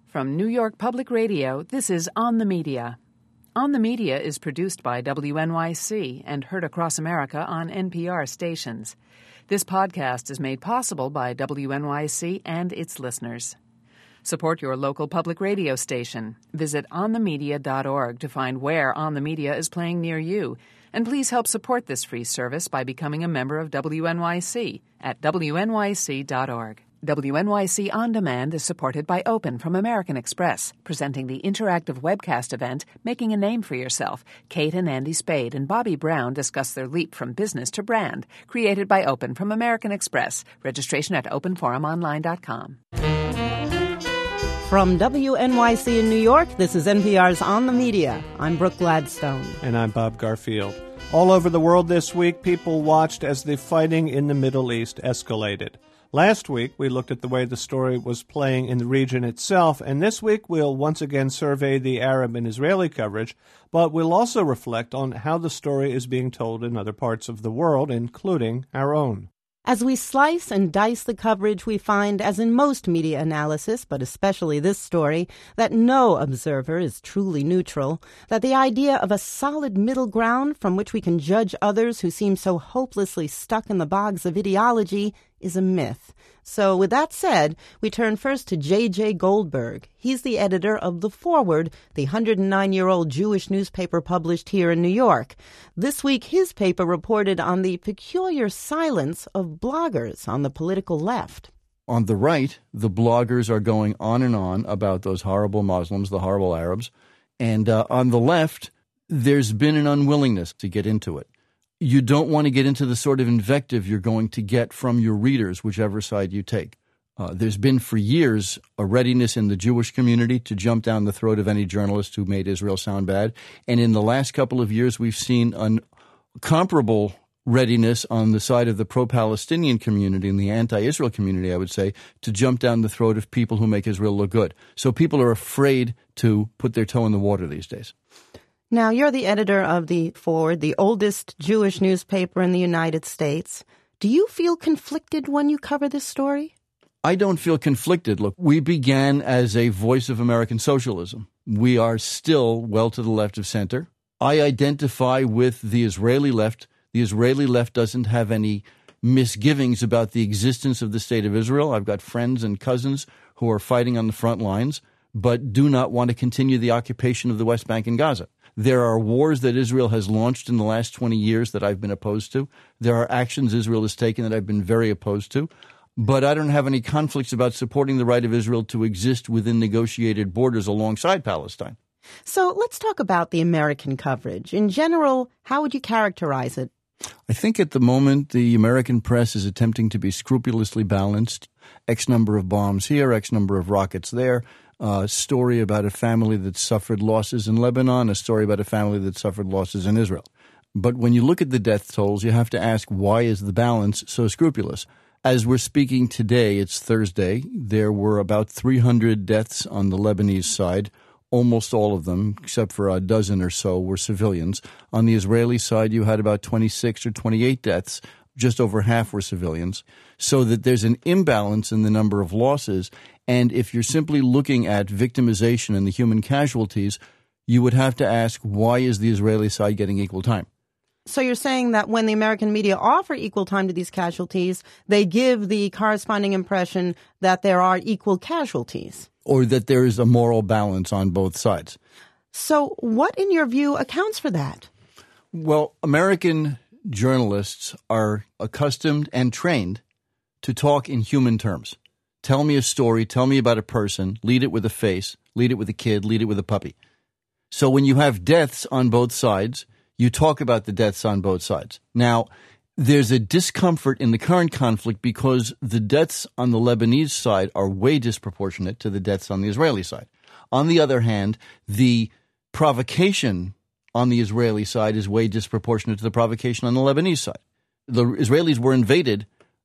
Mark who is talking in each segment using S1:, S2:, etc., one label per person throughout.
S1: From New York Public Radio, this is On the Media. On the Media is produced by WNYC and heard across America on NPR stations. This podcast is made possible by WNYC and its listeners. Support your local public radio station. Visit onthemedia.org to find where On the Media is playing near you. And please help support this free service by becoming a member of WNYC at wnyc.org. WNYC On Demand is supported by Open from American Express, presenting the interactive webcast event, Making a Name for Yourself. Kate and Andy Spade and Bobby Brown discuss their leap from business to brand, created by Open from American Express. Registration at openforumonline.com.
S2: From WNYC in New York, this is NPR's On the Media. I'm Brooke Gladstone.
S3: And I'm Bob Garfield. All over the world this week, people watched as the fighting in the Middle East escalated. Last week, we looked at the way the story was playing in the region itself, and this week we'll once again survey the Arab and Israeli coverage, but we'll also reflect on how the story is being told in other parts of the world, including our own.
S2: As we slice and dice the coverage, we find, as in most media analysis, but especially this story, that no observer is truly neutral, that the idea of a solid middle ground from which we can judge others who seem so hopelessly stuck in the bogs of ideology is a myth. So with that said, we turn first to J.J. Goldberg. He's the editor of The Forward, the 109-year-old Jewish newspaper published here in New York. This week, his paper reported on the peculiar silence of bloggers on the political left.
S4: On the right, the bloggers are going on and on about those horrible Muslims, the horrible Arabs. And on the left, there's been an unwillingness to get into it. You don't want to get into the sort of invective you're going to get from your readers, whichever side you take. There's been for years a readiness in the Jewish community to jump down the throat of any journalist who made Israel sound bad. And in the last couple of years, we've seen a comparable readiness on the side of the pro-Palestinian community and the anti-Israel community, I would say, to jump down the throat of people who make Israel look good. So people are afraid to put their toe in the water these days.
S2: Now, you're the editor of The Forward, the oldest Jewish newspaper in the United States. Do you feel conflicted when you cover this story?
S4: I don't feel conflicted. Look, we began as a voice of American socialism. We are still well to the left of center. I identify with the Israeli left. The Israeli left doesn't have any misgivings about the existence of the State of Israel. I've got friends and cousins who are fighting on the front lines, but do not want to continue the occupation of the West Bank and Gaza. There are wars that Israel has launched in the last 20 years that I've been opposed to. There are actions Israel has taken that I've been very opposed to. But I don't have any conflicts about supporting the right of Israel to exist within negotiated borders alongside Palestine.
S2: So let's talk about the American coverage. In general, how would you characterize it?
S4: I think at the moment the American press is attempting to be scrupulously balanced. X number of bombs here, X number of rockets there. A story about a family that suffered losses in Lebanon, a story about a family that suffered losses in Israel. But when you look at the death tolls, you have to ask, why is the balance so scrupulous? As we're speaking today, it's Thursday, there were about 300 deaths on the Lebanese side. Almost all of them, except for a dozen or so, were civilians. On the Israeli side, you had about 26 or 28 deaths. Just over half were civilians. So that there's an imbalance in the number of losses. And if you're simply looking at victimization and the human casualties, you would have to ask, why is the Israeli side getting equal time?
S2: So you're saying that when the American media offer equal time to these casualties, they give the corresponding impression that there are equal casualties.
S4: Or that there is a moral balance on both sides.
S2: So what, in your view, accounts for that?
S4: Well, American journalists are accustomed and trained to talk in human terms. Tell me a story, tell me about a person, lead it with a face, lead it with a kid, lead it with a puppy. So when you have deaths on both sides, you talk about the deaths on both sides. Now, there's a discomfort in the current conflict because the deaths on the Lebanese side are way disproportionate to the deaths on the Israeli side. On the other hand, the provocation on the Israeli side is way disproportionate to the provocation on the Lebanese side. The Israelis were invaded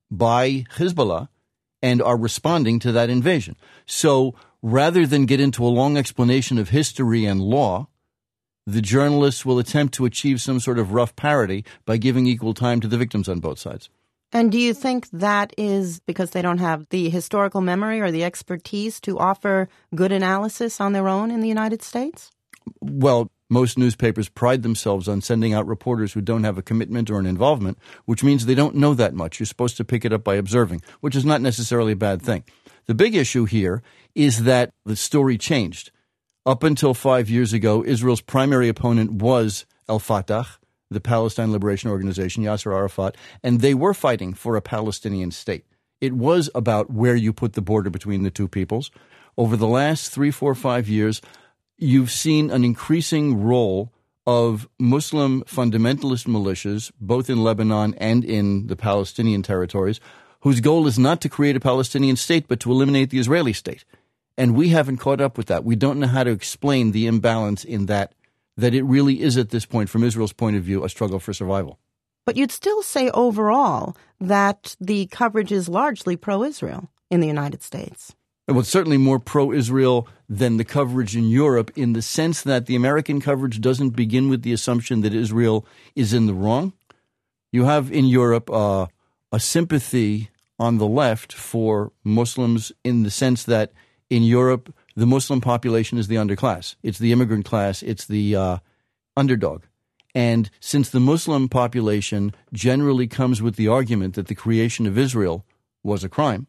S4: by Hezbollah and are responding to that invasion. So rather than get into a long explanation of history and law, the journalists will attempt to achieve some sort of rough parody by giving equal time to the victims on both sides.
S2: And do you think that is because they don't have the historical memory or the expertise to offer good analysis on their own in the United States?
S4: Well, most newspapers pride themselves on sending out reporters who don't have a commitment or an involvement, which means they don't know that much. You're supposed to pick it up by observing, which is not necessarily a bad thing. The big issue here is that the story changed. Up until 5 years ago, Israel's primary opponent was al-Fatah, the Palestine Liberation Organization, Yasser Arafat, and they were fighting for a Palestinian state. It was about where you put the border between the two peoples. Over the last 3, 4, 5 years, you've seen an increasing role of Muslim fundamentalist militias, both in Lebanon and in the Palestinian territories, whose goal is not to create a Palestinian state, but to eliminate the Israeli state. And we haven't caught up with that. We don't know how to explain the imbalance in that it really is at this point, from Israel's point of view, a struggle for survival.
S2: But you'd still say overall that the coverage is largely pro-Israel in the United States.
S4: Well, it's certainly more pro-Israel than the coverage in Europe, in the sense that the American coverage doesn't begin with the assumption that Israel is in the wrong. You have in Europe a sympathy on the left for Muslims, in the sense that in Europe, the Muslim population is the underclass. It's the immigrant class. It's the underdog. And since the Muslim population generally comes with the argument that the creation of Israel was a crime,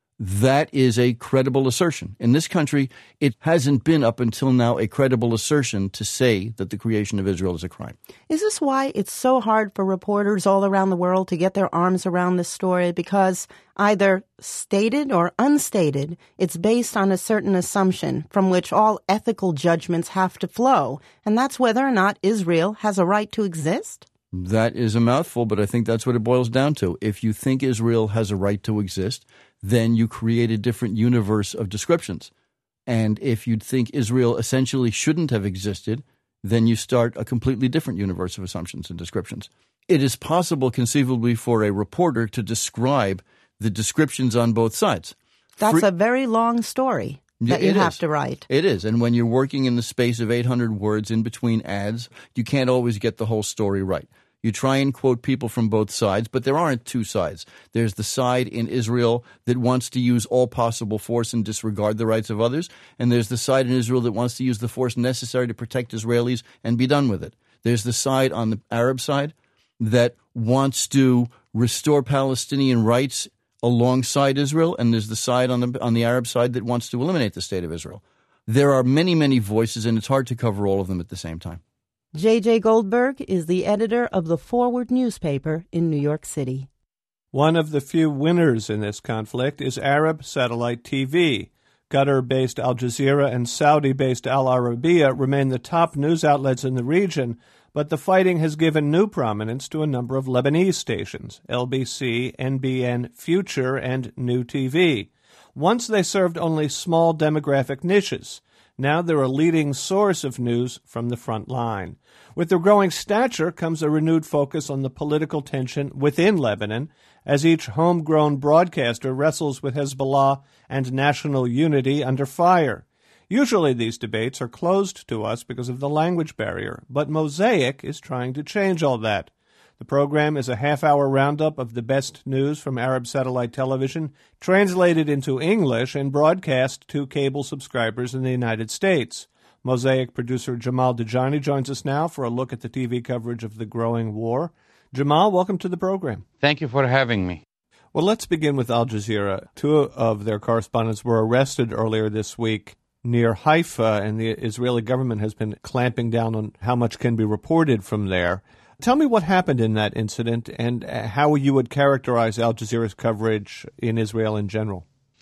S4: that is a credible assertion. In this country, it hasn't been up until now a credible assertion to say that the creation of Israel is a crime.
S2: Is this why it's so hard for reporters all around the world to get their arms around this story? Because either stated or unstated, it's based on a certain assumption from which all ethical judgments have to flow, and that's whether or not Israel has a right to exist?
S4: That is a mouthful, but I think that's what it boils down to. If you think Israel has a right to exist, then you create a different universe of descriptions. And if you think Israel essentially shouldn't have existed, then you start a completely different universe of assumptions and descriptions. It is possible, conceivably, for a reporter to describe the descriptions on both sides.
S2: That's a very long story that you have to write.
S4: It is. And when you're working in the space of 800 words in between ads, you can't always get the whole story right. You try and quote people from both sides, but there aren't two sides. There's the side in Israel that wants to use all possible force and disregard the rights of others, and there's the side in Israel that wants to use the force necessary to protect Israelis and be done with it. There's the side on the Arab side that wants to restore Palestinian rights alongside Israel, and there's the side on the Arab side that wants to eliminate the state of Israel. There are many, many voices, and it's hard to cover all of them at the same time.
S2: J.J. Goldberg is the editor of the Forward newspaper in New York City.
S3: One of the few winners in this conflict is Arab satellite TV. Qatar-based Al Jazeera and Saudi-based Al Arabiya remain the top news outlets in the region, but the fighting has given new prominence to a number of Lebanese stations, LBC, NBN, Future, and New TV. Once they served only small demographic niches. Now they're a leading source of news from the front line. With their growing stature comes a renewed focus on the political tension within Lebanon, as each homegrown broadcaster wrestles with Hezbollah and national unity under fire. Usually these debates are closed to us because of the language barrier, but Mosaic is trying to change all that. The program is a half-hour roundup of the best news from Arab satellite television, translated into English and broadcast to cable subscribers in the United States. Mosaic producer Jamal Dajani joins us now for a look at the TV coverage of the growing war. Jamal, welcome to the program.
S5: Thank you for having me.
S3: Well, let's begin with Al Jazeera. Two of their correspondents were arrested earlier this week near Haifa, and the Israeli government has been clamping down on how much can be reported from there. Tell me what happened in that incident and how you would characterize Al Jazeera's coverage in Israel in general.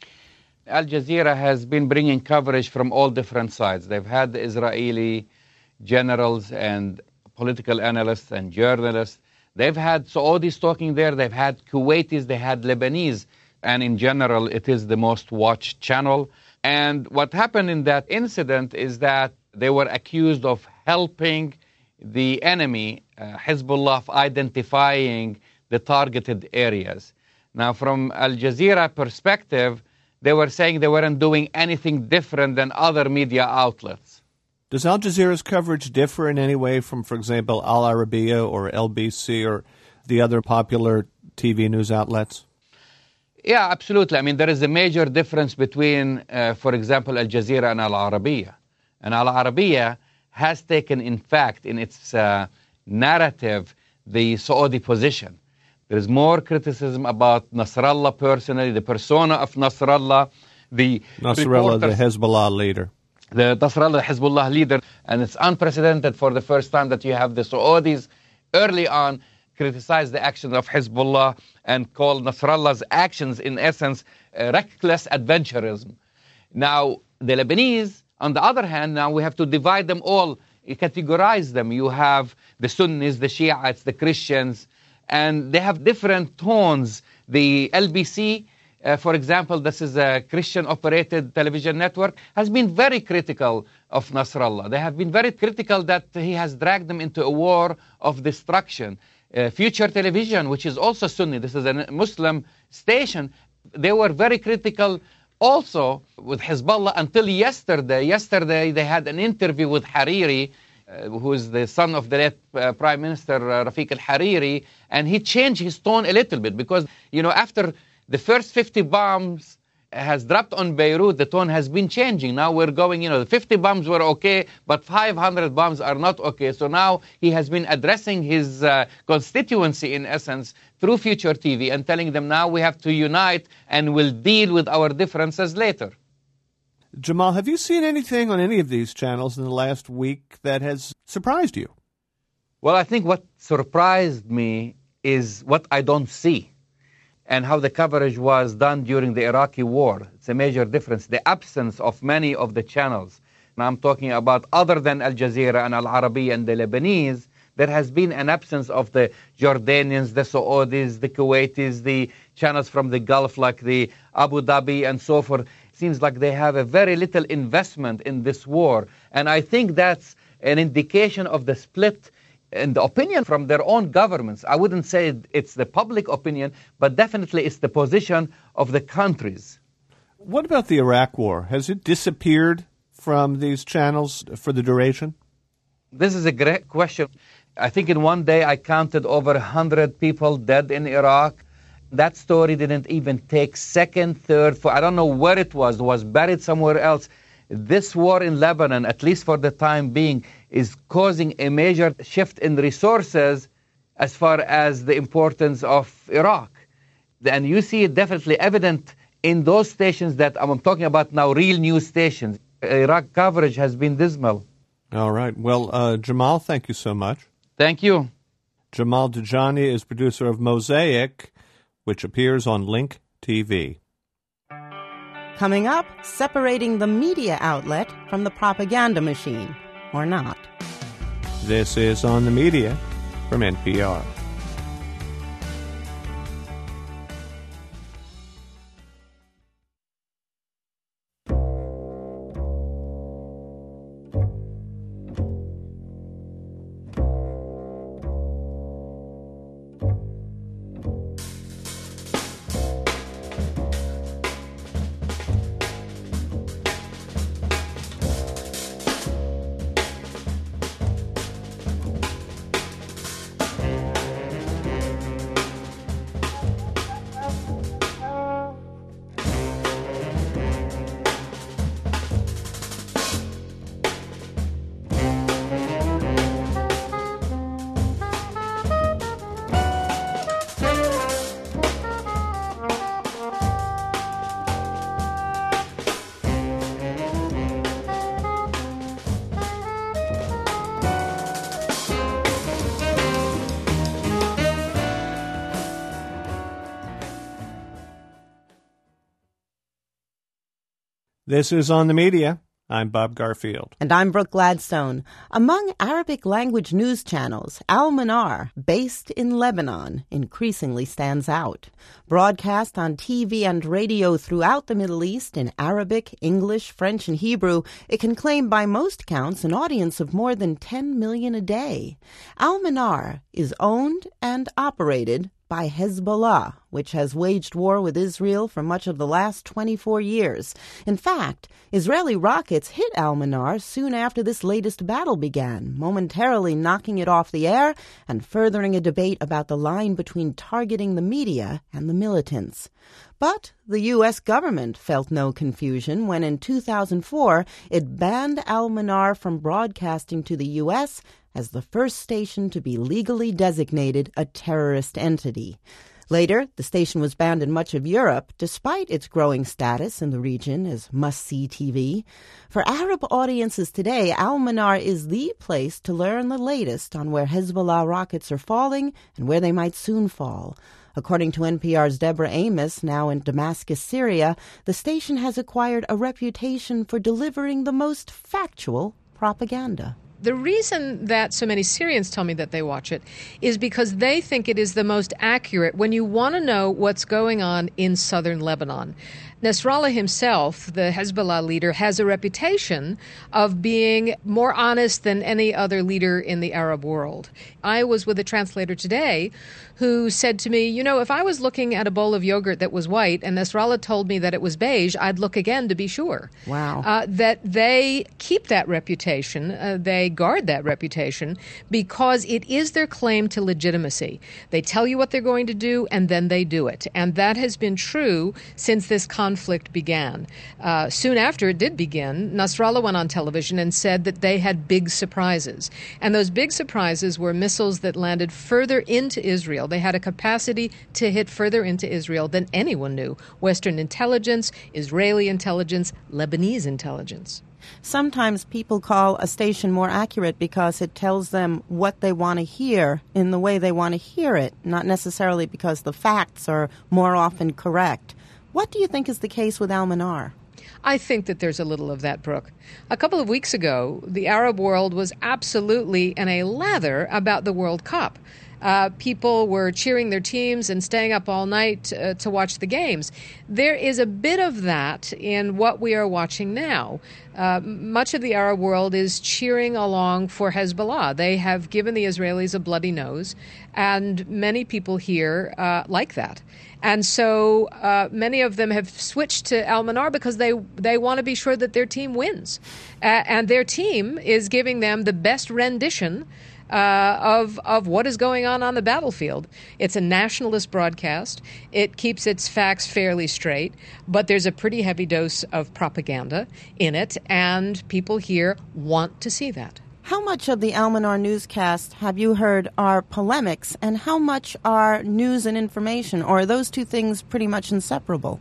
S5: Al Jazeera has been bringing coverage from all different sides. They've had the Israeli generals and political analysts and journalists. They've had Saudis talking there. They've had Kuwaitis. They had Lebanese. And in general, it is the most watched channel. And what happened in that incident is that they were accused of helping the enemy, Hezbollah, of identifying the targeted areas. Now, from Al Jazeera perspective, they were saying they weren't doing anything different than other media outlets.
S3: Does Al Jazeera's coverage differ in any way from, for example, Al Arabiya or LBC or the other popular TV news outlets?
S5: Yeah, absolutely. I mean, there is a major difference between, for example, Al Jazeera and Al Arabiya. And Al Arabiya has taken, in fact, in its narrative, the Saudi position. There is more criticism about Nasrallah personally, the persona of Nasrallah, the
S3: Hezbollah leader.
S5: The Nasrallah Hezbollah leader. And it's unprecedented for the first time that you have the Saudis early on criticize the actions of Hezbollah and call Nasrallah's actions, in essence, reckless adventurism. Now, the Lebanese, on the other hand, now we have to divide them all, categorize them. You have the Sunnis, the Shiites, the Christians, and they have different tones. The LBC, for example, this is a Christian-operated television network, has been very critical of Nasrallah. They have been very critical that he has dragged them into a war of destruction. Future Television, which is also Sunni, this is a Muslim station, they were very critical also with Hezbollah until yesterday. Yesterday they had an interview with Hariri, who is the son of the late Prime Minister Rafiq al-Hariri, and he changed his tone a little bit because, after the first 50 bombs has dropped on Beirut, the tone has been changing. Now we're going, the 50 bombs were okay, but 500 bombs are not okay. So now he has been addressing his constituency, in essence, through Future TV and telling them now we have to unite and we'll deal with our differences later.
S3: Jamal, have you seen anything on any of these channels in the last week that has surprised you?
S5: Well, I think what surprised me is what I don't see, and how the coverage was done during the Iraqi war. It's a major difference. The absence of many of the channels. Now I'm talking about other than Al Jazeera and Al Arabiya and the Lebanese, there has been an absence of the Jordanians, the Saudis, the Kuwaitis, the channels from the Gulf like the Abu Dhabi and so forth. It seems like they have a very little investment in this war. And I think that's an indication of the split in the opinion from their own governments. I wouldn't say it's the public opinion, but definitely it's the position of the countries.
S3: What about the Iraq war? Has it disappeared from these channels for the duration?
S5: This is a great question. I think in one day I counted over 100 people dead in Iraq. That story didn't even take second, third, fourth. I don't know where it was buried somewhere else. This war in Lebanon, at least for the time being, is causing a major shift in resources as far as the importance of Iraq. And you see it definitely evident in those stations that I'm talking about now, real news stations. Iraq coverage has been dismal.
S3: All right. Well, Jamal, thank you so much.
S5: Thank you.
S3: Jamal Dajani is producer of Mosaic, which appears on Link TV.
S2: Coming up, separating the media outlet from the propaganda machine, or not.
S3: This is On the Media from NPR. This is On the Media. I'm Bob Garfield.
S2: And I'm Brooke Gladstone. Among Arabic-language news channels, Al-Manar, based in Lebanon, increasingly stands out. Broadcast on TV and radio throughout the Middle East in Arabic, English, French, and Hebrew, it can claim by most counts an audience of more than 10 million a day. Al-Manar is owned and operated by Hezbollah, which has waged war with Israel for much of the last 24 years. In fact, Israeli rockets hit Al-Manar soon after this latest battle began, momentarily knocking it off the air and furthering a debate about the line between targeting the media and the militants. But the U.S. government felt no confusion when in 2004 it banned Al-Manar from broadcasting to the U.S. as the first station to be legally designated a terrorist entity. Later, the station was banned in much of Europe, despite its growing status in the region as must-see TV. For Arab audiences today, Al-Manar is the place to learn the latest on where Hezbollah rockets are falling and where they might soon fall. According to NPR's Deborah Amos, now in Damascus, Syria, the station has acquired a reputation for delivering the most factual propaganda.
S6: The reason that so many Syrians tell me that they watch it is because they think it is the most accurate when you want to know what's going on in southern Lebanon. Nasrallah himself, the Hezbollah leader, has a reputation of being more honest than any other leader in the Arab world. I was with a translator today who said to me, if I was looking at a bowl of yogurt that was white and Nasrallah told me that it was beige, I'd look again to be sure.
S2: Wow.
S6: That they keep that reputation, they guard that reputation because it is their claim to legitimacy. They tell you what they're going to do and then they do it. And that has been true since this conflict began. Soon after it did begin, Nasrallah went on television and said that they had big surprises. And those big surprises were missiles that landed further into Israel. They had a capacity to hit further into Israel than anyone knew. Western intelligence, Israeli intelligence, Lebanese intelligence.
S2: Sometimes people call a station more accurate because it tells them what they want to hear in the way they want to hear it, not necessarily because the facts are more often correct. What do you think is the case with Al-Manar?
S6: I think that there's a little of that, Brooke. A couple of weeks ago, the Arab world was absolutely in a lather about the World Cup. People were cheering their teams and staying up all night to watch the games. There is a bit of that in what we are watching now. Much of the Arab world is cheering along for Hezbollah. They have given the Israelis a bloody nose, and many people here like that. And so many of them have switched to Al-Manar because they want to be sure that their team wins. And their team is giving them the best rendition of what is going on the battlefield. It's a nationalist broadcast. It keeps its facts fairly straight, but there's a pretty heavy dose of propaganda in it, and people here want to see that.
S2: How much of the Al-Manar newscast have you heard are polemics, and how much are news and information, or are those two things pretty much inseparable?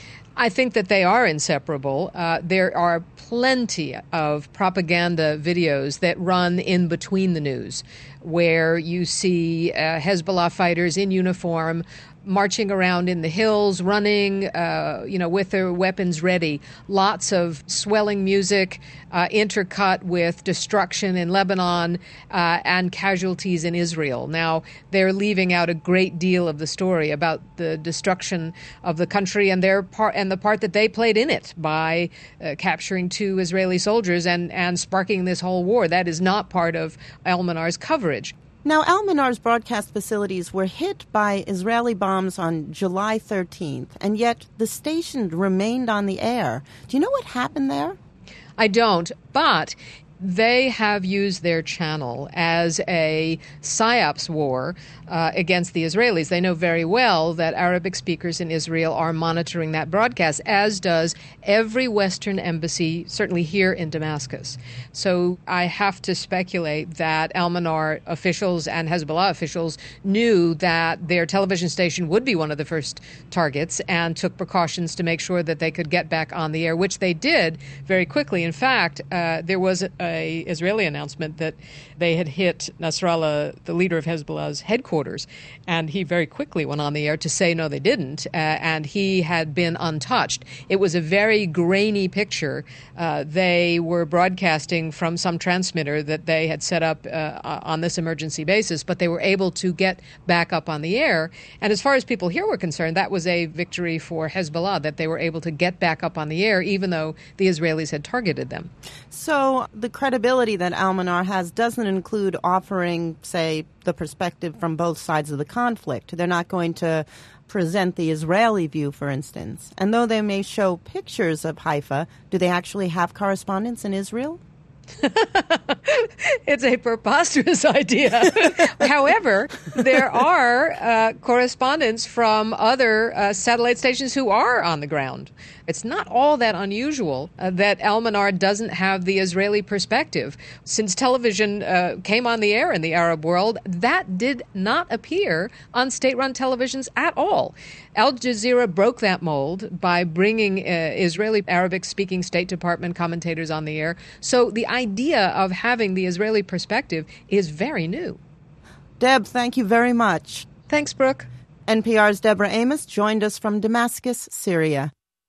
S6: I think that they are inseparable. There are plenty of propaganda videos that run in between the news, where you see Hezbollah fighters in uniform marching around in the hills, running, with their weapons ready. Lots of swelling music intercut with destruction in Lebanon and casualties in Israel. Now, they're leaving out a great deal of the story about the destruction of the country and the part that they played in it by capturing 2 Israeli soldiers and sparking this whole war. That is not part of Al-Manar's coverage.
S2: Now, Al-Manar's broadcast facilities were hit by Israeli bombs on July 13th, and yet the station remained on the air. Do you know what happened there?
S6: I don't, but they have used their channel as a psyops war against the Israelis. They know very well that Arabic speakers in Israel are monitoring that broadcast, as does every Western embassy, certainly here in Damascus. So I have to speculate that Al-Manar officials and Hezbollah officials knew that their television station would be one of the first targets and took precautions to make sure that they could get back on the air, which they did very quickly. In fact, there was an Israeli announcement that they had hit Nasrallah, the leader of Hezbollah's headquarters, and he very quickly went on the air to say no, they didn't, and he had been untouched. It was a very grainy picture. They were broadcasting from some transmitter that they had set up on this emergency basis, but they were able to get back up on the air. And as far as people here were concerned, that was a victory for Hezbollah, that they were able to get back up on the air, even though the Israelis had targeted them.
S2: So the credibility that Al-Manar has doesn't include offering, say, the perspective from both sides of the conflict. They're not going to present the Israeli view, for instance. And though they may show pictures of Haifa, do they actually have correspondents in Israel?
S6: It's a preposterous idea. However, there are correspondents from other satellite stations who are on the ground. It's not all that unusual that Al-Manar doesn't have the Israeli perspective. Since television came on the air in the Arab world, that did not appear on state-run televisions at all. Al Jazeera broke that mold by bringing Israeli Arabic-speaking State Department commentators on the air. So the idea of having the Israeli perspective is very new.
S2: Deb, thank you very much.
S6: Thanks, Brooke.
S2: NPR's Deborah Amos joined us from Damascus, Syria.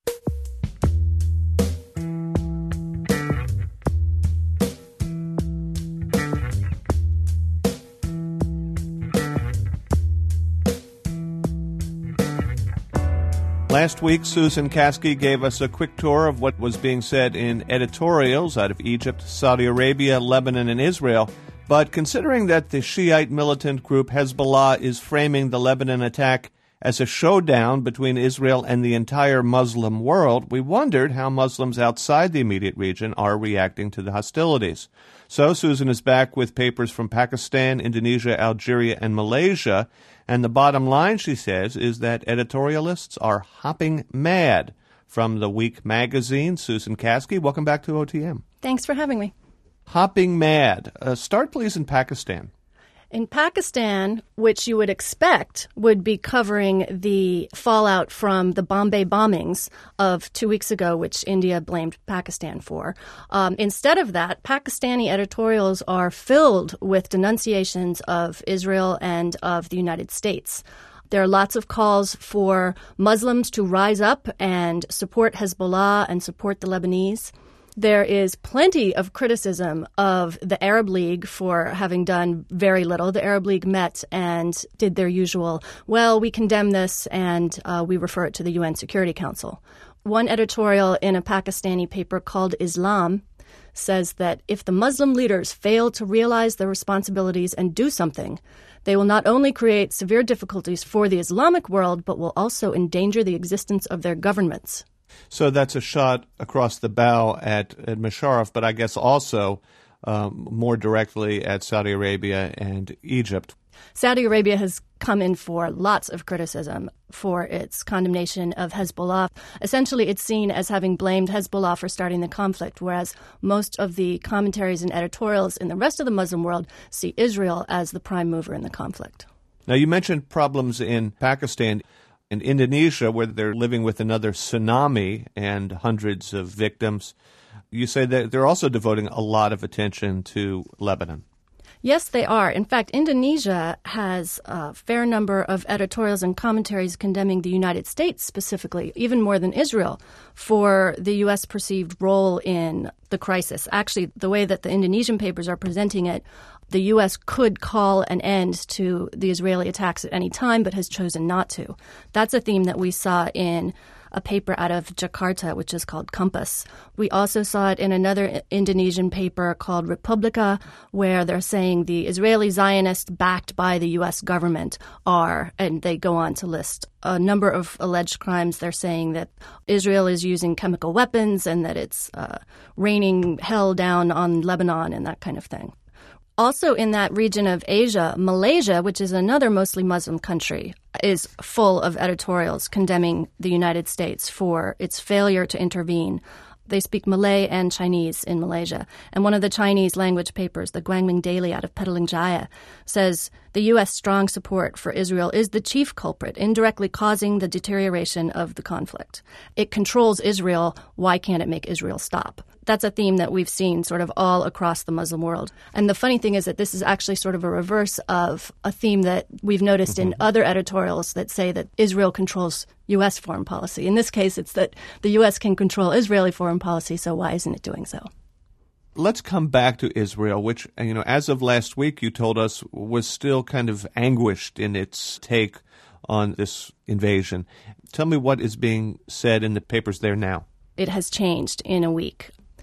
S3: Last week, Susan Caskey gave us a quick tour of what was being said in editorials out of Egypt, Saudi Arabia, Lebanon, and Israel. But considering that the Shiite militant group Hezbollah is framing the Lebanon attack as a showdown between Israel and the entire Muslim world, we wondered how Muslims outside the immediate region are reacting to the hostilities. So Susan is back with papers from Pakistan, Indonesia, Algeria, and Malaysia. And the bottom line, she says, is that editorialists are hopping mad. From The Week magazine, Susan Caskey, welcome back to OTM.
S7: Thanks for having me.
S3: Hopping mad. Start, please, in Pakistan.
S7: In Pakistan, which you would expect would be covering the fallout from the Bombay bombings of 2 weeks ago, which India blamed Pakistan for. Instead of that, Pakistani editorials are filled with denunciations of Israel and of the United States. There are lots of calls for Muslims to rise up and support Hezbollah and support the Lebanese. There is plenty of criticism of the Arab League for having done very little. The Arab League met and did their usual, well, we condemn this and we refer it to the UN Security Council. One editorial in a Pakistani paper called Islam says that if the Muslim leaders fail to realize their responsibilities and do something, they will not only create severe difficulties for the Islamic world, but will also endanger the existence of their governments.
S3: So that's a shot across the bow at Musharraf, but I guess also more directly at Saudi Arabia and Egypt.
S7: Saudi Arabia has come in for lots of criticism for its condemnation of Hezbollah. Essentially, it's seen as having blamed Hezbollah for starting the conflict, whereas most of the commentaries and editorials in the rest of the Muslim world see Israel as the prime mover in the conflict.
S3: Now, you mentioned problems in Pakistan. In Indonesia, where they're living with another tsunami and hundreds of victims, you say that they're also devoting a lot of attention to Lebanon.
S7: Yes, they are. In fact, Indonesia has a fair number of editorials and commentaries condemning the United States specifically, even more than Israel, for the U.S. perceived role in the crisis. Actually, the way that the Indonesian papers are presenting it, the U.S. could call an end to the Israeli attacks at any time, but has chosen not to. That's a theme that we saw in a paper out of Jakarta, which is called Compass. We also saw it in another Indonesian paper called Republika, where they're saying the Israeli Zionists backed by the U.S. government are, and they go on to list a number of alleged crimes. They're saying that Israel is using chemical weapons and that it's raining hell down on Lebanon and that kind of thing. Also in that region of Asia, Malaysia, which is another mostly Muslim country, is full of editorials condemning the United States for its failure to intervene. They speak Malay and Chinese in Malaysia. And one of the Chinese language papers, the Guangming Daily out of Petaling Jaya, says the U.S. strong support for Israel is the chief culprit, indirectly causing the deterioration of the conflict. It controls Israel. Why can't it make Israel stop? That's a theme that we've seen sort of all across the Muslim world. And the funny thing is that this is actually sort of a reverse of a theme that we've noticed in other editorials that say that Israel controls U.S. foreign policy. In this case, it's that the U.S. can control Israeli foreign policy, so why isn't it doing so?
S3: Let's come back to Israel, which, as of last week, you told us was still kind of anguished in its take on this invasion. Tell me what is being said in the papers there now.
S7: It has changed in a week.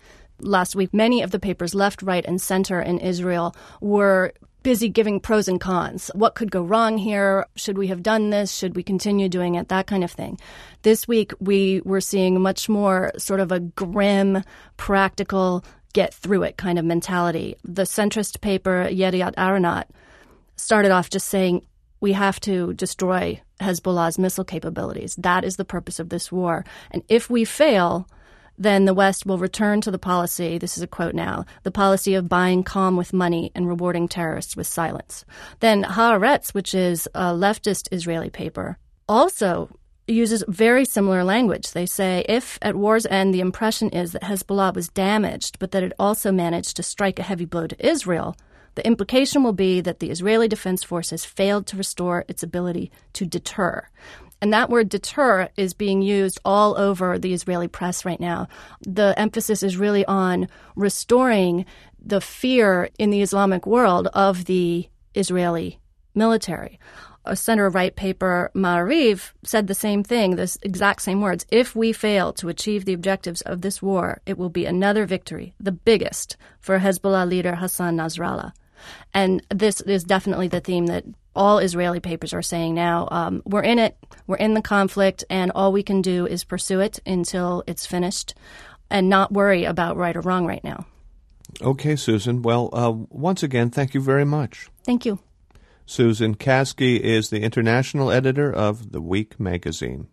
S7: last week, many of the papers, left, right, and center in Israel, were busy giving pros and cons. What could go wrong here? Should we have done this? Should we continue doing it? That kind of thing. This week, we were seeing much more sort of a grim, practical, get through it kind of mentality. The centrist paper, Yediot Aharonot, started off just saying, we have to destroy Hezbollah's missile capabilities. That is the purpose of this war. And if we fail, then the West will return to the policy, this is a quote now, the policy of buying calm with money and rewarding terrorists with silence. Then Haaretz, which is a leftist Israeli paper, also uses very similar language. They say, if at war's end the impression is that Hezbollah was damaged, but that it also managed to strike a heavy blow to Israel, the implication will be that the Israeli Defense Forces failed to restore its ability to deter. And that word deter is being used all over the Israeli press right now. The emphasis is really on restoring the fear in the Islamic world of the Israeli military. A center-right paper, Ma'ariv, said the same thing, the exact same words. If we fail to achieve the objectives of this war, it will be another victory, the biggest, for Hezbollah leader Hassan Nasrallah. And this is definitely the theme that all Israeli papers are saying now. We're in it, we're in the conflict, and all we can do is pursue it until it's finished and not worry about right or wrong right now.
S3: Okay, Susan. Well, once again, thank you very much.
S7: Thank you.
S3: Susan Caskey is the international editor of The Week magazine.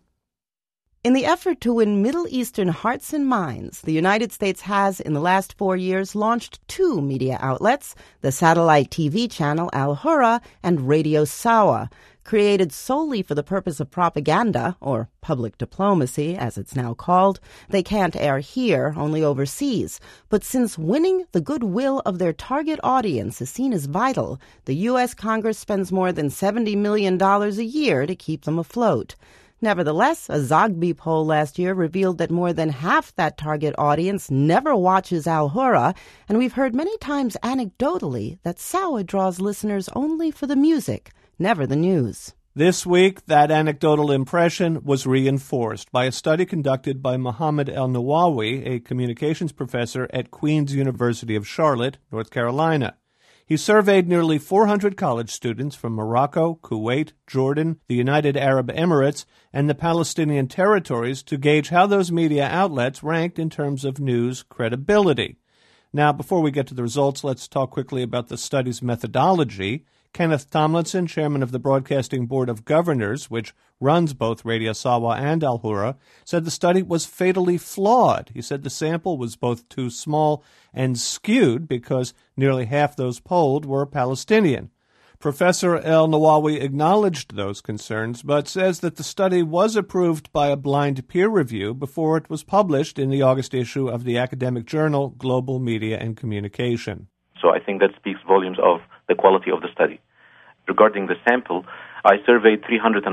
S2: In the effort to win Middle Eastern hearts and minds, the United States has, in the last 4 years, launched 2 media outlets, the satellite TV channel Al Hurra and Radio Sawa, created solely for the purpose of propaganda, or public diplomacy, as it's now called. They can't air here, only overseas. But since winning the goodwill of their target audience is seen as vital, the U.S. Congress spends more than $70 million a year to keep them afloat. Nevertheless, a Zogby poll last year revealed that more than half that target audience never watches Al Hurra, and we've heard many times anecdotally that Sawa draws listeners only for the music, never the news.
S3: This week, that anecdotal impression was reinforced by a study conducted by Mohammed El-Nawawi, a communications professor at Queen's University of Charlotte, North Carolina. He surveyed nearly 400 college students from Morocco, Kuwait, Jordan, the United Arab Emirates, and the Palestinian territories to gauge how those media outlets ranked in terms of news credibility. Now, before we get to the results, let's talk quickly about the study's methodology. Kenneth Tomlinson, chairman of the Broadcasting Board of Governors, which runs both Radio Sawa and Al Hurra, said the study was fatally flawed. He said the sample was both too small and skewed because nearly half those polled were Palestinian. Professor El-Nawawi acknowledged those concerns, but says that the study was approved by a blind peer review before it was published in the August issue of the academic journal Global Media and Communication.
S8: So I think that speaks volumes of the quality of the study. Regarding the sample, I surveyed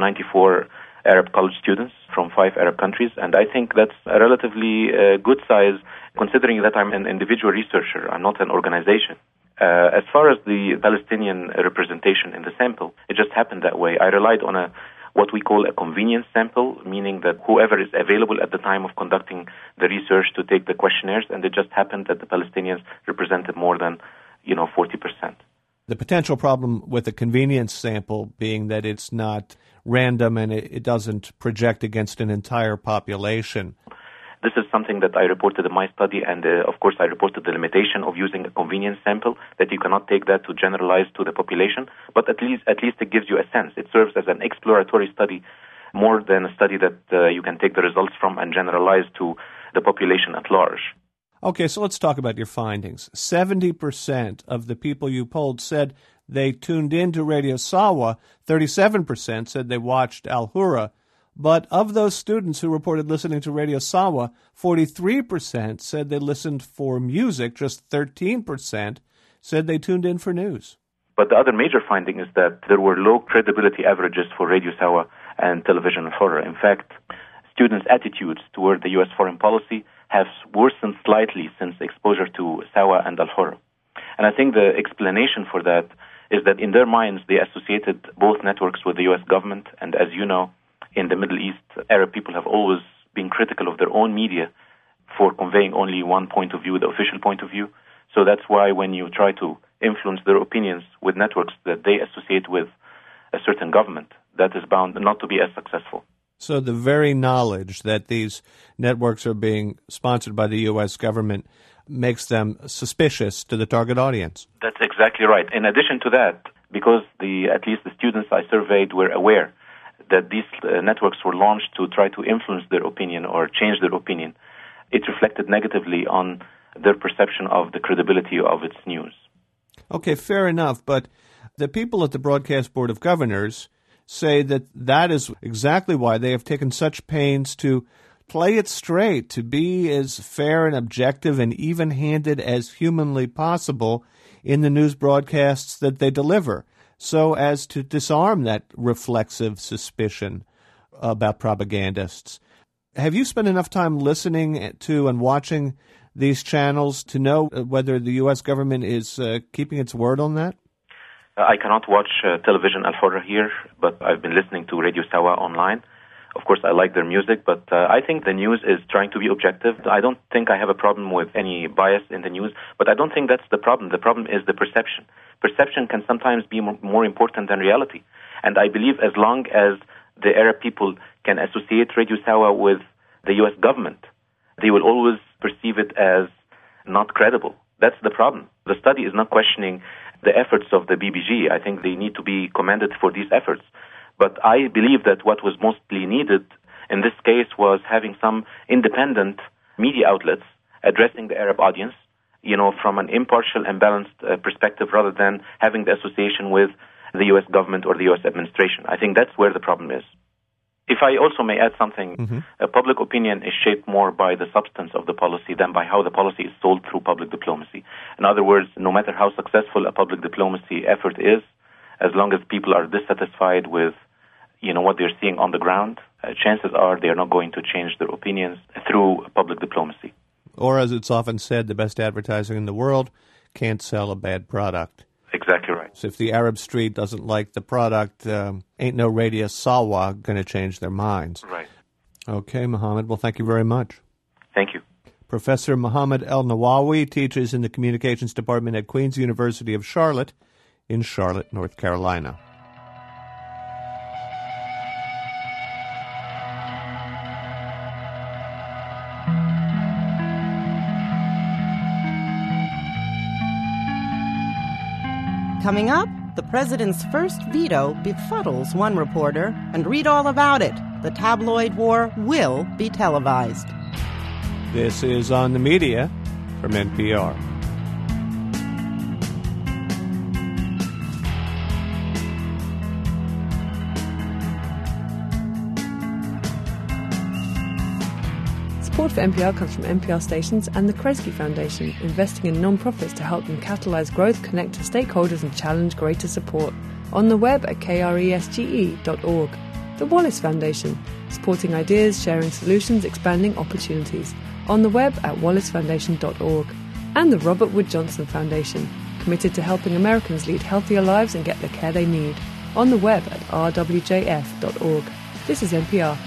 S8: 394 Arab college students from 5 Arab countries, and I think that's a relatively good size, considering that I'm an individual researcher. I'm not an organization. As far as the Palestinian representation in the sample, it just happened that way. I relied on what we call a convenience sample, meaning that whoever is available at the time of conducting the research to take the questionnaires, and it just happened that the Palestinians represented more than 40%.
S3: The potential problem with a convenience sample being that it's not random and it doesn't project against an entire population.
S8: This is something that I reported in my study, and of course I reported the limitation of using a convenience sample, that you cannot take that to generalize to the population, but at least it gives you a sense. It serves as an exploratory study more than a study that you can take the results from and generalize to the population at large.
S3: Okay, so let's talk about your findings. 70% of the people you polled said they tuned in to Radio Sawa. 37% said they watched Al Hurra. But of those students who reported listening to Radio Sawa, 43% said they listened for music. Just 13% said they tuned in for news.
S8: But the other major finding is that there were low credibility averages for Radio Sawa and television Al Hurra. In fact, students' attitudes toward the U.S. foreign policy have worsened slightly since exposure to Sawa and Al Hurra. And I think the explanation for that is that in their minds they associated both networks with the U.S. government, and as you know, in the Middle East, Arab people have always been critical of their own media for conveying only one point of view, the official point of view. So that's why when you try to influence their opinions with networks that they associate with a certain government, that is bound not to be as successful.
S3: So the very knowledge that these networks are being sponsored by the U.S. government makes them suspicious to the target audience.
S8: That's exactly right. In addition to that, because at least the students I surveyed were aware that these networks were launched to try to influence their opinion or change their opinion, it reflected negatively on their perception of the credibility of its news.
S3: Okay, fair enough, but the people at the Broadcast Board of Governors say that is exactly why they have taken such pains to play it straight, to be as fair and objective and even-handed as humanly possible in the news broadcasts that they deliver, so as to disarm that reflexive suspicion about propagandists. Have you spent enough time listening to and watching these channels to know whether the U.S. government is keeping its word on that?
S8: I cannot watch television Al-Hurra here, but I've been listening to Radio Sawa online. Of course, I like their music, but I think the news is trying to be objective. I don't think I have a problem with any bias in the news, but I don't think that's the problem. The problem is the perception. Perception can sometimes be more important than reality. And I believe as long as the Arab people can associate Radio Sawa with the U.S. government, they will always perceive it as not credible. That's the problem. The study is not questioning the efforts of the BBG. I think they need to be commended for these efforts. But I believe that what was mostly needed in this case was having some independent media outlets addressing the Arab audience, from an impartial and balanced perspective rather than having the association with the U.S. government or the U.S. administration. I think that's where the problem is. If I also may add something, public opinion is shaped more by the substance of the policy than by how the policy is sold through public diplomacy. In other words, no matter how successful a public diplomacy effort is, as long as people are dissatisfied with, what they're seeing on the ground, chances are they are not going to change their opinions through public diplomacy.
S3: Or, as it's often said, the best advertising in the world can't sell a bad product.
S8: Exactly right.
S3: So if the Arab street doesn't like the product, ain't no Radio Sawa going to change their minds.
S8: Right.
S3: Okay, Mohammed. Well, thank you very much.
S8: Thank you.
S3: Professor Mohammed El-Nawawi teaches in the Communications Department at Queen's University of Charlotte in Charlotte, North Carolina.
S2: Coming up, the president's first veto befuddles one reporter, and read all about it. The tabloid war will be televised.
S3: This is On the Media from NPR.
S9: Support for NPR comes from NPR stations and the Kresge Foundation, investing in non-profits to help them catalyze growth, connect to stakeholders, and challenge greater support. On the web at kresge.org. The Wallace Foundation, supporting ideas, sharing solutions, expanding opportunities. On the web at wallacefoundation.org. And the Robert Wood Johnson Foundation, committed to helping Americans lead healthier lives and get the care they need. On the web at rwjf.org. This is NPR.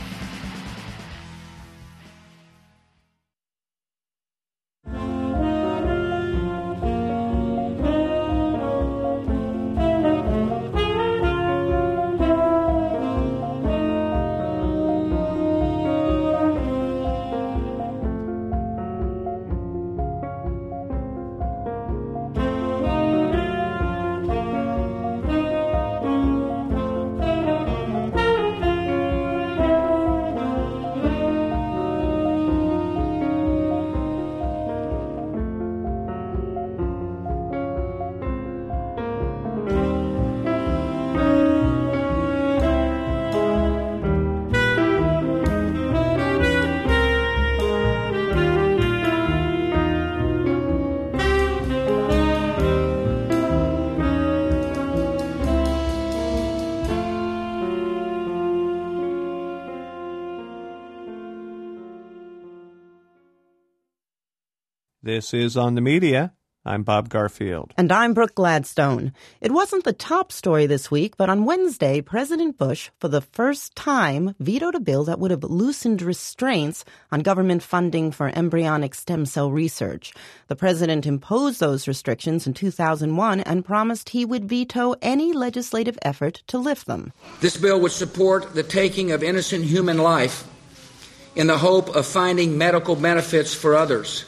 S3: This is On the Media I'm Bob Garfield.
S2: And I'm Brooke Gladstone. It wasn't the top story this week, but on Wednesday, President Bush, for the first time, vetoed a bill that would have loosened restraints on government funding for embryonic stem cell research. The president imposed those restrictions in 2001 and promised he would veto any legislative effort to lift them.
S10: This bill would support the taking of innocent human life in the hope of finding medical benefits for others.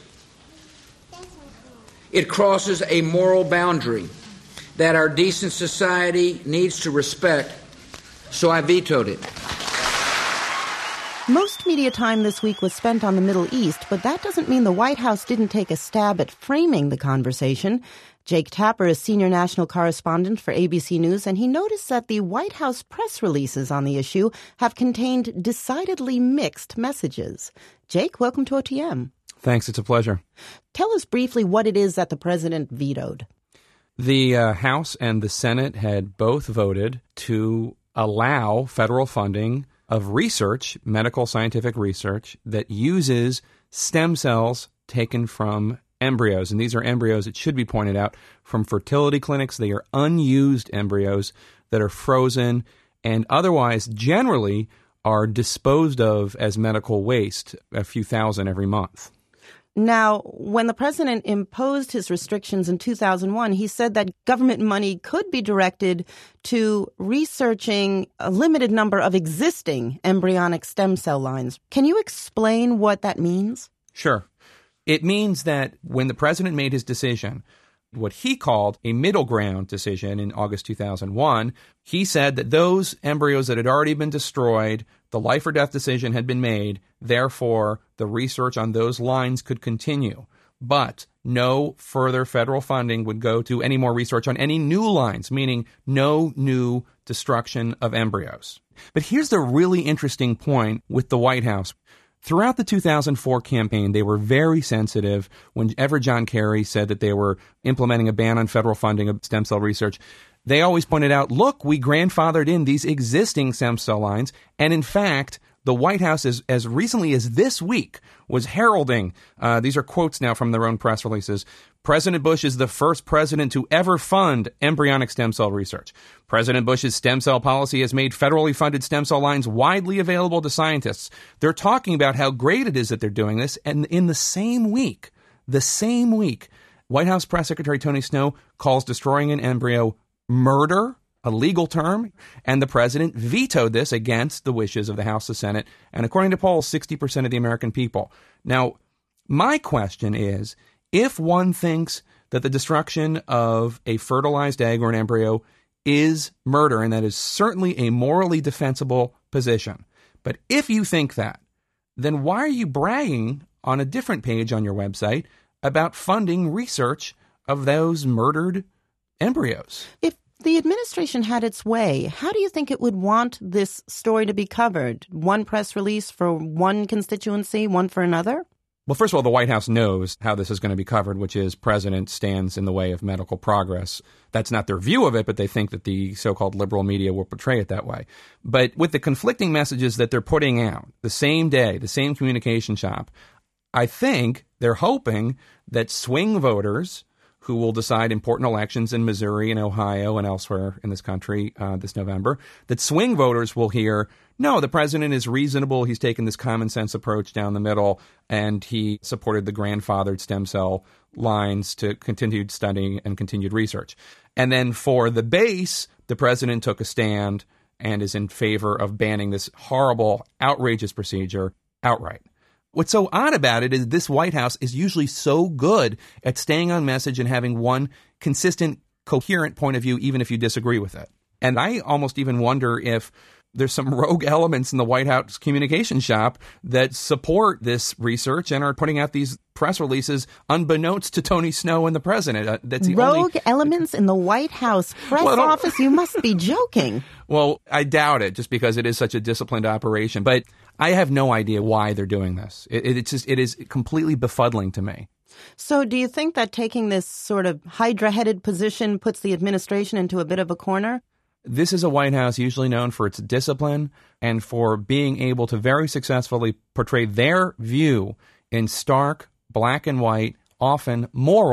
S10: It crosses a moral boundary that our decent society needs to respect, so I vetoed it.
S2: Most media time this week was spent on the Middle East, but that doesn't mean the White House didn't take a stab at framing the conversation. Jake Tapper is senior national correspondent for ABC News, and he noticed that the White House press releases on the issue have contained decidedly mixed messages. Jake, welcome to OTM.
S11: Thanks. It's a pleasure.
S2: Tell us briefly what it is that the president vetoed.
S11: The House and the Senate had both voted to allow federal funding of research, medical scientific research, that uses stem cells taken from embryos. And these are embryos, it should be pointed out, from fertility clinics. They are unused embryos that are frozen and otherwise generally are disposed of as medical waste, a few thousand every month.
S2: Now, when the president imposed his restrictions in 2001, he said that government money could be directed to researching a limited number of existing embryonic stem cell lines. Can you explain what that means?
S11: Sure. It means that when the president made his decision, what he called a middle ground decision in August 2001, he said that those embryos that had already been destroyed, the life or death decision had been made, therefore the research on those lines could continue. But no further federal funding would go to any more research on any new lines, meaning no new destruction of embryos. But here's the really interesting point with the White House. Throughout the 2004 campaign, they were very sensitive. Whenever John Kerry said that they were implementing a ban on federal funding of stem cell research, they always pointed out, look, we grandfathered in these existing stem cell lines. And in fact, the White House, as recently as this week, was heralding, these are quotes now from their own press releases, President Bush is the first president to ever fund embryonic stem cell research. President Bush's stem cell policy has made federally funded stem cell lines widely available to scientists. They're talking about how great it is that they're doing this. And in the same week, White House Press Secretary Tony Snow calls destroying an embryo murder, a legal term, and the president vetoed this against the wishes of the House and Senate, and according to polls, 60% of the American people. Now, my question is, if one thinks that the destruction of a fertilized egg or an embryo is murder, and that is certainly a morally defensible position, but if you think that, then why are you bragging on a different page on your website about funding research of those murdered embryos?
S2: If the administration had its way, how do you think it would want this story to be covered? One press release for one constituency, one for another?
S11: Well, first of all, the White House knows how this is going to be covered, which is president stands in the way of medical progress. That's not their view of it, but they think that the so-called liberal media will portray it that way. But with the conflicting messages that they're putting out the same day, the same communication shop, I think they're hoping that swing voters who will decide important elections in Missouri and Ohio and elsewhere in this country this November, that swing voters will hear, no, the president is reasonable, he's taken this common sense approach down the middle, and he supported the grandfathered stem cell lines to continued studying and continued research. And then for the base, the president took a stand and is in favor of banning this horrible, outrageous procedure outright. What's so odd about it is this White House is usually so good at staying on message and having one consistent, coherent point of view, even if you disagree with it. And I almost even wonder if there's some rogue elements in the White House communication shop that support this research and are putting out these press releases unbeknownst to Tony Snow and the president. That's the
S2: rogue elements in the White House press office? You must be joking.
S11: Well, I doubt it, just because it is such a disciplined operation. But I have no idea why they're doing this. It is completely befuddling to me.
S2: So do you think that taking this sort of hydra-headed position puts the administration into a bit of a corner?
S11: This is a White House usually known for its discipline and for being able to very successfully portray their view in stark, black and white, often moral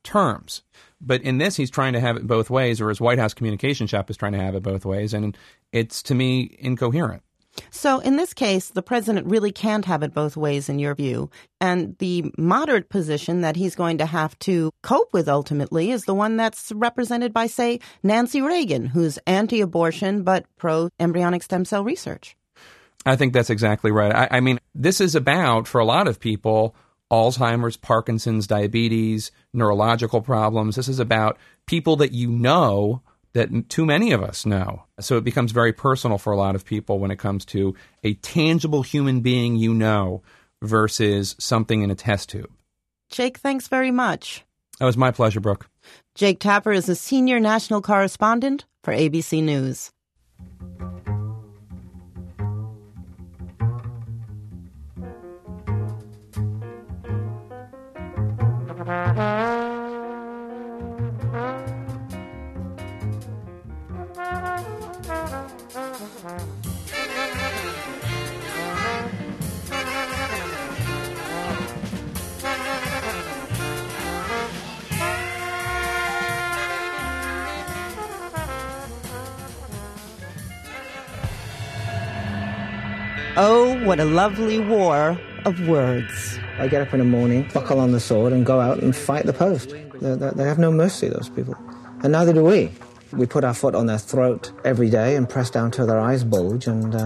S11: terms. But in this, he's trying to have it both ways, or his White House communication shop is trying to have it both ways, and it's, to me, incoherent.
S2: So in this case, the president really can't have it both ways, in your view. And the moderate position that he's going to have to cope with ultimately is the one that's represented by, say, Nancy Reagan, who's anti-abortion but pro-embryonic stem cell research.
S11: I think that's exactly right. I mean, this is about, for a lot of people, Alzheimer's, Parkinson's, diabetes, neurological problems. This is about people that you know that too many of us know. So it becomes very personal for a lot of people when it comes to a tangible human being you know versus something in a test tube.
S2: Jake, thanks very much.
S11: That was my pleasure, Brooke.
S2: Jake Tapper is a senior national correspondent for ABC News. Oh, what a lovely war of words.
S12: I get up in the morning, buckle on the sword, and go out and fight the post. They have no mercy, those people. And neither do we. We put our foot on their throat every day and press down till their eyes bulge and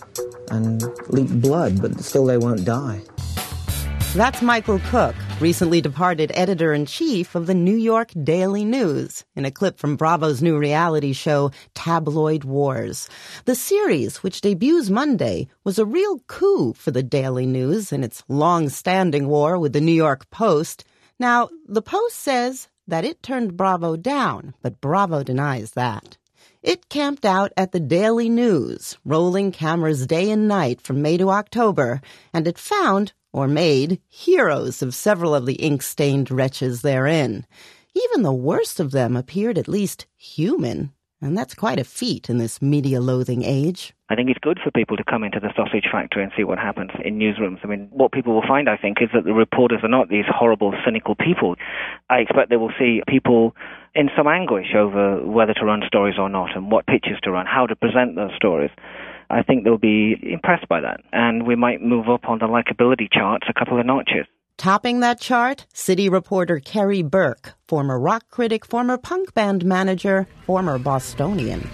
S12: leak blood, but still they won't die.
S2: That's Michael Cook, recently departed editor-in-chief of the New York Daily News, in a clip from Bravo's new reality show, Tabloid Wars. The series, which debuts Monday, was a real coup for the Daily News in its long-standing war with the New York Post. Now, the Post says that it turned Bravo down, but Bravo denies that. It camped out at the Daily News, rolling cameras day and night from May to October, and it found, or made, heroes of several of the ink-stained wretches therein. Even the worst of them appeared at least human, and that's quite a feat in this media-loathing age.
S13: I think it's good for people to come into the sausage factory and see what happens in newsrooms. I mean, what people will find, I think, is that the reporters are not these horrible, cynical people. I expect they will see people in some anguish over whether to run stories or not, and what pictures to run, how to present those stories. I think they'll be impressed by that, and we might move up on the likability charts a couple of notches.
S2: Topping that chart, city reporter Kerry Burke, former rock critic, former punk band manager, former Bostonian.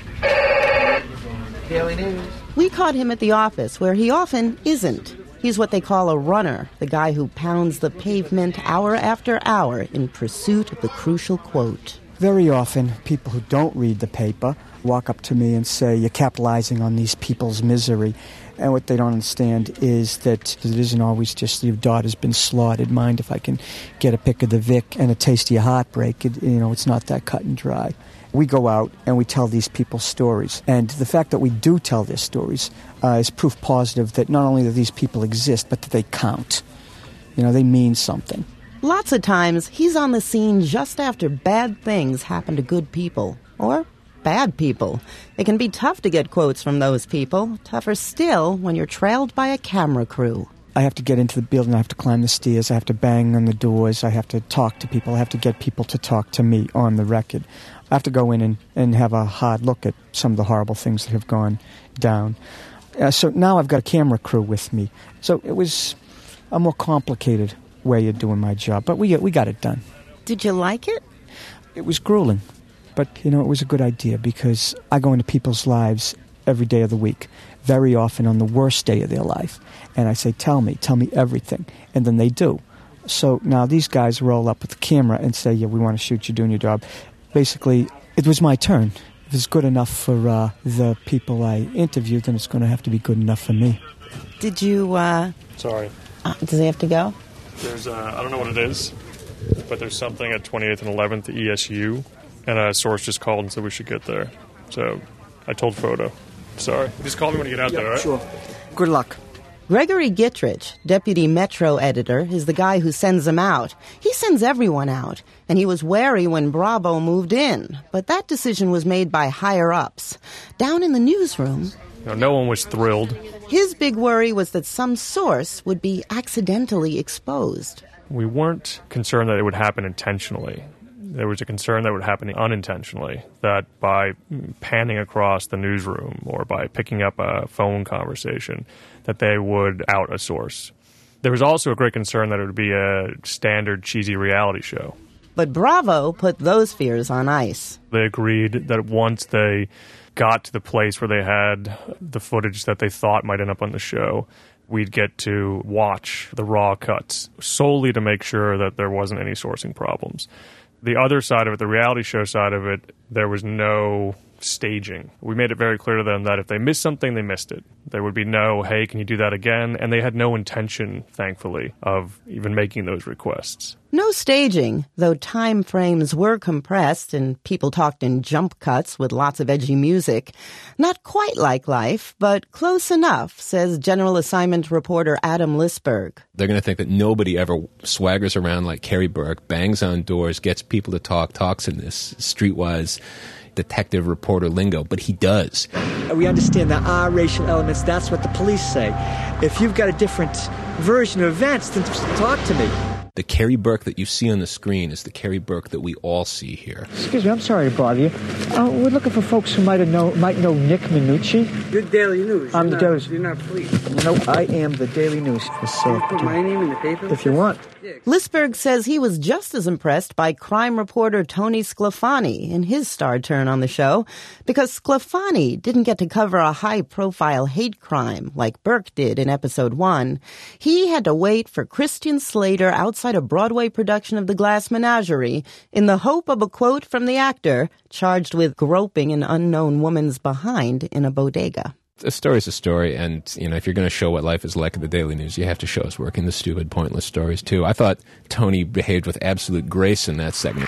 S13: Daily News.
S2: We caught him at the office, where he often isn't. He's what they call a runner, the guy who pounds the pavement hour after hour in pursuit of the crucial quote.
S14: Very often, people who don't read the paper walk up to me and say, you're capitalizing on these people's misery. And what they don't understand is that it isn't always just your daughter's been slaughtered. Mind if I can get a pick of the Vic and a taste of your heartbreak? It's not that cut and dry. We go out and we tell these people's stories. And the fact that we do tell their stories is proof positive that not only do these people exist, but that they count. They mean something.
S2: Lots of times, he's on the scene just after bad things happen to good people. Or bad people. It can be tough to get quotes from those people. Tougher still when you're trailed by a camera crew.
S14: I have to get into the building, I have to climb the stairs, I have to bang on the doors, I have to talk to people, I have to get people to talk to me on the record. I have to go in and have a hard look at some of the horrible things that have gone down. So now I've got a camera crew with me. So it was a more complicated way of doing my job, but we got it done.
S2: Did you like it?
S14: It was grueling, but it was a good idea because I go into people's lives every day of the week, very often on the worst day of their life, and I say, tell me everything, and then they do. So now these guys roll up with the camera and say, yeah, we want to shoot you doing your job. Basically, it was my turn. If it's good enough for the people I interviewed, then it's going to have to be good enough for me.
S2: Did you,
S15: Sorry.
S2: Does he have to go?
S15: There's, I don't know what it is, but there's something at 28th and 11th at ESU, and a source just called and said we should get there. So I told Frodo. Sorry. Just call me when you get out there, all right?
S14: Sure. Good luck.
S2: Gregory Gitrich, deputy Metro editor, is the guy who sends them out. He sends everyone out, and he was wary when Bravo moved in. But that decision was made by higher-ups. Down in the newsroom,
S15: no one was thrilled.
S2: His big worry was that some source would be accidentally exposed.
S15: We weren't concerned that it would happen intentionally. There was a concern that would happen unintentionally, that by panning across the newsroom or by picking up a phone conversation, that they would out a source. There was also a great concern that it would be a standard cheesy reality show.
S2: But Bravo put those fears on ice.
S15: They agreed that once they got to the place where they had the footage that they thought might end up on the show, we'd get to watch the raw cuts solely to make sure that there wasn't any sourcing problems. The other side of it, the reality show side of it, there was no staging. We made it very clear to them that if they missed something, they missed it. There would be no, hey, can you do that again? And they had no intention, thankfully, of even making those requests.
S2: No staging, though time frames were compressed and people talked in jump cuts with lots of edgy music. Not quite like life, but close enough, says General Assignment reporter Adam Lisberg.
S16: They're going to think that nobody ever swaggers around like Kerry Burke, bangs on doors, gets people to talks in this streetwise detective reporter lingo, but he does.
S17: We understand there are racial elements. That's what the police say. If you've got a different version of events, then talk to me.
S16: The Kerry Burke that you see on the screen is the Kerry Burke that we all see here.
S17: Excuse me, I'm sorry to bother you. We're looking for folks who might know Nick Minucci.
S18: You're Daily News.
S17: I'm the Daily News.
S18: You're not police.
S17: No, I am the Daily News.
S18: Can you put my name in the paper?
S17: If you want.
S2: Lisberg says he was just as impressed by crime reporter Tony Sclafani in his star turn on the show, because Sclafani didn't get to cover a high-profile hate crime like Burke did in episode 1. He had to wait for Christian Slater outside a Broadway production of The Glass Menagerie in the hope of a quote from the actor charged with groping an unknown woman's behind in a bodega.
S16: A story's a story, and if you're going to show what life is like at the Daily News, you have to show us working the stupid, pointless stories, too. I thought Tony behaved with absolute grace in that segment.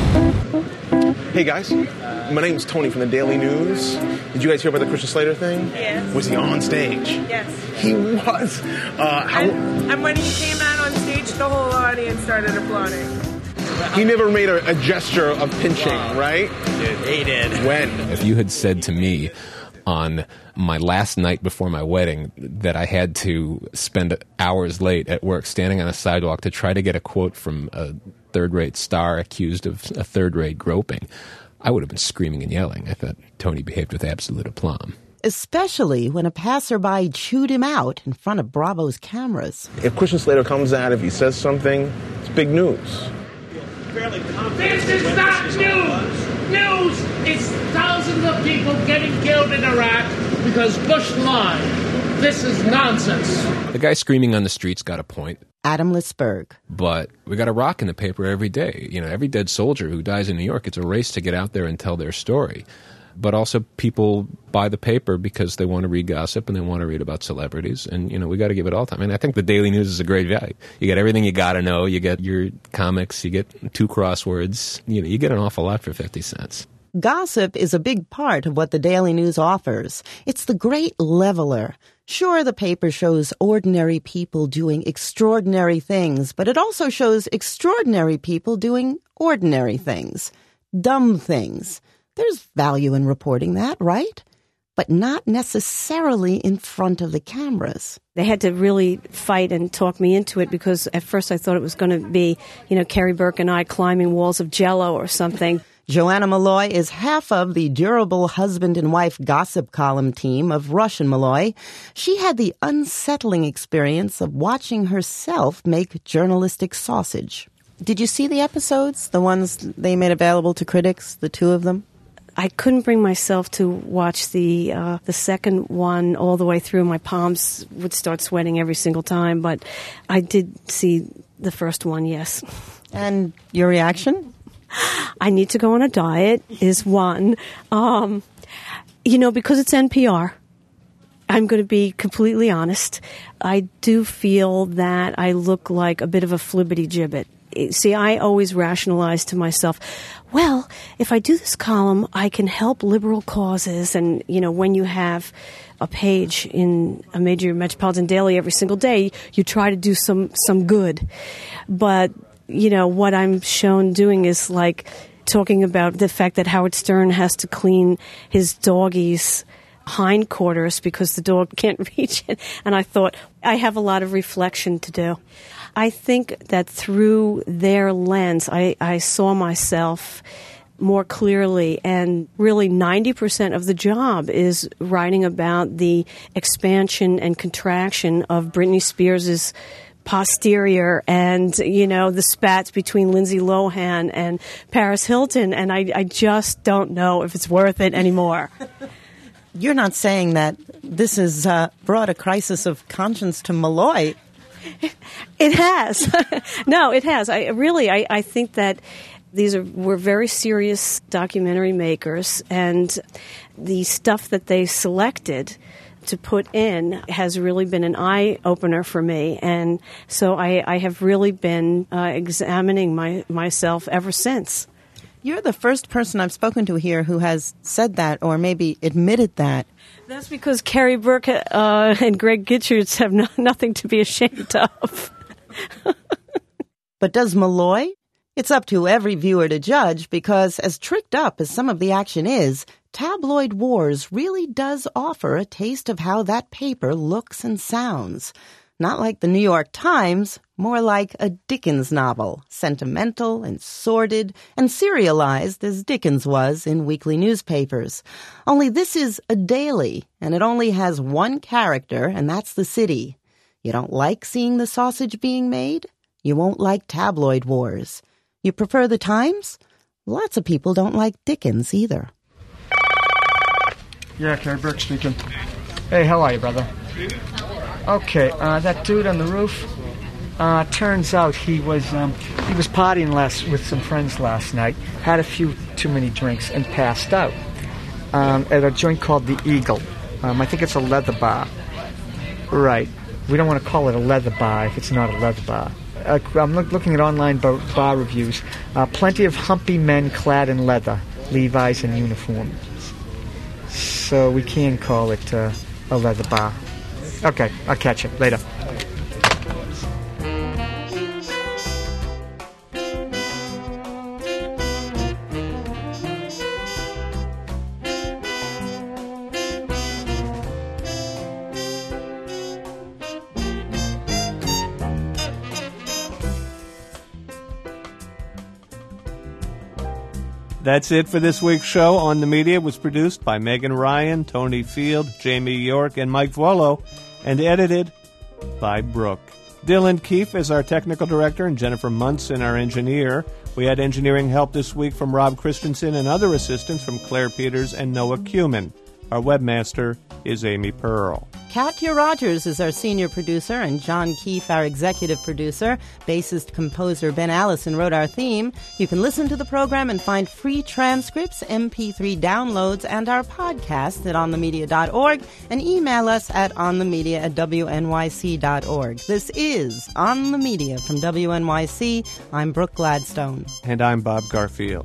S19: Hey, guys. My name's Tony from the Daily News. Did you guys hear about the Christian Slater thing?
S20: Yes.
S19: Was he on stage?
S20: Yes.
S19: He was.
S20: And when he came out on stage, the whole audience started applauding.
S19: He never made a gesture of pinching, right?
S16: He did. When? If you had said to me on my last night before my wedding that I had to spend hours late at work standing on a sidewalk to try to get a quote from a third-rate star accused of a third-rate groping, I would have been screaming and yelling. I thought Tony behaved with absolute aplomb.
S2: Especially when a passerby chewed him out in front of Bravo's cameras.
S19: If Christian Slater comes out, if he says something, it's big news.
S21: This is not news! News is thousands of people getting killed in Iraq because Bush lied. This is nonsense.
S16: The guy screaming on the streets got a point.
S2: Adam Lisberg.
S16: But we got a rock in the paper every day. Every dead soldier who dies in New York, it's a race to get out there and tell their story. But also people buy the paper because they want to read gossip and they want to read about celebrities. And, we got to give it all time. I think the Daily News is a great value. You get everything you got to know. You get your comics. You get 2 crosswords. You get an awful lot for 50 cents.
S2: Gossip is a big part of what the Daily News offers. It's the great leveler. Sure, the paper shows ordinary people doing extraordinary things, but it also shows extraordinary people doing ordinary things. Dumb things. There's value in reporting that, right? But not necessarily in front of the cameras.
S22: They had to really fight and talk me into it because at first I thought it was going to be, Kerry Burke and I climbing walls of Jell-O or something.
S2: Joanna Malloy is half of the durable husband and wife gossip column team of Rush and Malloy. She had the unsettling experience of watching herself make journalistic sausage. Did you see the episodes, the ones they made available to critics, the 2 of them?
S22: I couldn't bring myself to watch the second one all the way through. My palms would start sweating every single time, but I did see the first one, yes.
S2: And your reaction?
S22: I need to go on a diet is one. Because it's NPR, I'm going to be completely honest. I do feel that I look like a bit of a flibbity-gibbet. See, I always rationalize to myself, well, if I do this column, I can help liberal causes. And, when you have a page in a major metropolitan daily every single day, you try to do some good. But, what I'm shown doing is like talking about the fact that Howard Stern has to clean his doggies hindquarters because the dog can't reach it. And I thought, I have a lot of reflection to do. I think that through their lens, I saw myself more clearly, and really 90% of the job is writing about the expansion and contraction of Britney Spears' posterior and, the spats between Lindsay Lohan and Paris Hilton, and I just don't know if it's worth it anymore.
S2: You're not saying that this has brought a crisis of conscience to Malloy.
S22: It has. No, it has. I think that were very serious documentary makers, and the stuff that they selected to put in has really been an eye-opener for me. And so I have really been examining myself ever since.
S2: You're the first person I've spoken to here who has said that or maybe admitted that.
S22: That's because Carrie Burke and Greg Gitchards have nothing to be ashamed of.
S2: But does Malloy? It's up to every viewer to judge because, as tricked up as some of the action is, Tabloid Wars really does offer a taste of how that paper looks and sounds. Not like the New York Times, more like a Dickens novel, sentimental and sordid and serialized as Dickens was in weekly newspapers. Only this is a daily, and it only has one character, and that's the city. You don't like seeing the sausage being made? You won't like Tabloid Wars. You prefer the Times? Lots of people don't like Dickens either.
S17: Yeah, Carrie Burke speaking. Hey, how are you, brother? Okay, that dude on the roof, turns out he was partying with some friends last night, had a few too many drinks, and passed out at a joint called The Eagle. I think it's a leather bar. Right. We don't want to call it a leather bar if it's not a leather bar. I'm looking at online bar reviews. Plenty of humpy men clad in leather, Levi's and uniforms. So we can call it a leather bar. Okay, I'll catch you later.
S3: That's it for this week's show. On the Media was produced by Megan Ryan, Tony Field, Jamie York, and Mike Vuolo, and edited by Brooke. Dylan Keefe is our technical director, and Jennifer Munson our engineer. We had engineering help this week from Rob Christensen and other assistants from Claire Peters and Noah Kumin. Our webmaster is Amy Pearl.
S2: Katya Rogers is our senior producer, and John Keefe, our executive producer. Bassist-composer Ben Allison wrote our theme. You can listen to the program and find free transcripts, MP3 downloads, and our podcast at onthemedia.org, and email us at onthemedia@wnyc.org. This is On the Media from WNYC. I'm Brooke Gladstone.
S3: And I'm Bob Garfield.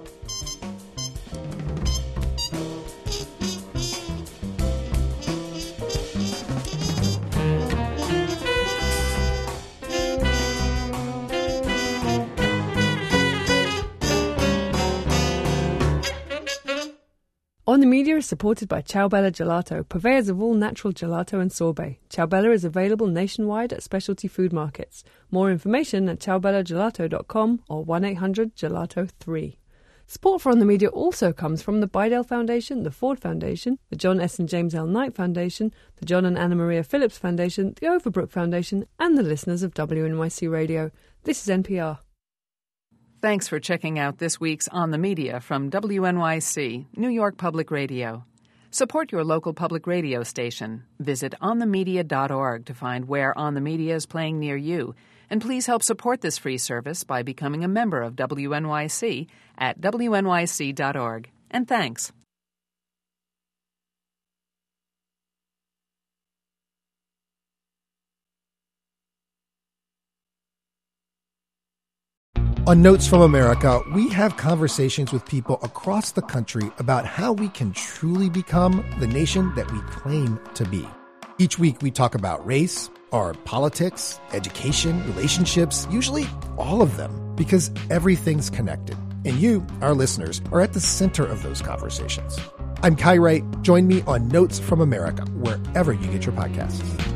S9: On the Media is supported by Ciao Bella Gelato, purveyors of all natural gelato and sorbet. Ciao Bella is available nationwide at specialty food markets. More information at ciaobellagelato.com or 1-800-GELATO-3. Support for On the Media also comes from the Bidell Foundation, the Ford Foundation, the John S. and James L. Knight Foundation, the John and Anna Maria Phillips Foundation, the Overbrook Foundation, and the listeners of WNYC Radio. This is NPR.
S1: Thanks for checking out this week's On the Media from WNYC, New York Public Radio. Support your local public radio station. Visit onthemedia.org to find where On the Media is playing near you. And please help support this free service by becoming a member of WNYC at wnyc.org. And thanks.
S4: On Notes from America, we have conversations with people across the country about how we can truly become the nation that we claim to be. Each week we talk about race, our politics, education, relationships, usually all of them, because everything's connected. And you, our listeners, are at the center of those conversations. I'm Kai Wright. Join me on Notes from America, wherever you get your podcasts.